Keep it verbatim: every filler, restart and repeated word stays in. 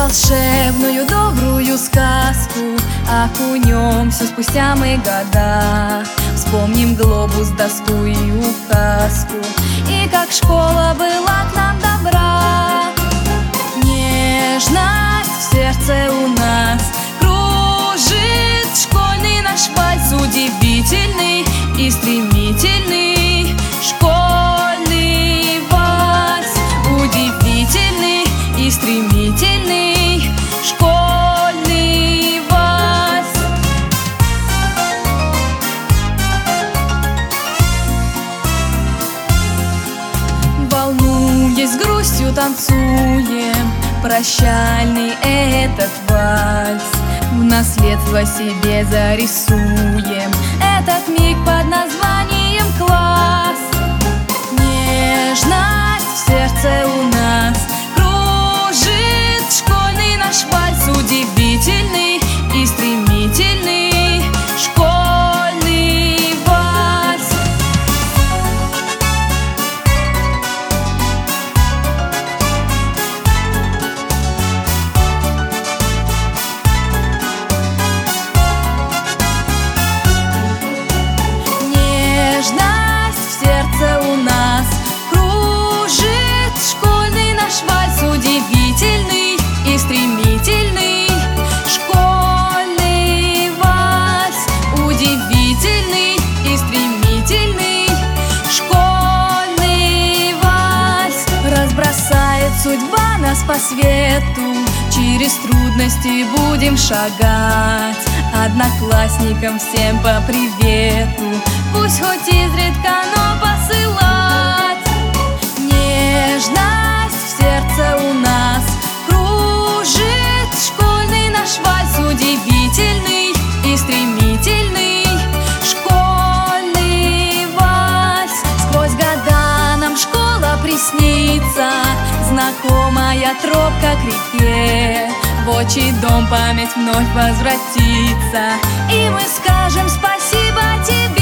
волшебную добрую сказку окунемся спустя мы года. Вспомним глобус, доску и указку, и как школа была к нам добра. Нежность в сердце у нас кружит, школьный наш вальс удивительный и стремительный. Школьный вальс удивительный и стремительный. Школьный вальс. Волнуясь, с грустью танцуем прощальный этот вальс. В наследство себе зарисуем этот миг под названием класс. Нежность в сердце у нас кружит, школьный наш вальс удивительный и стремительный. Школьный вальс. Нежность в сердце у нас кружит, школьный наш вальс удивительный и стремительный. Школьный вальс удивительный и стремительный. Школьный вальс. Разбросает судьба нас по свету, через трудности будем шагать. Одноклассникам всем по привету, пусть хоть изредка, но посылать. Нежность в сердце у нас кружит, школьный наш вальс удивительный и стремительный. Школьный вальс. Сквозь года нам школа приснится, знакомая тропка к реке. В отчий дом память вновь возвратится, и мы скажем спасибо тебе.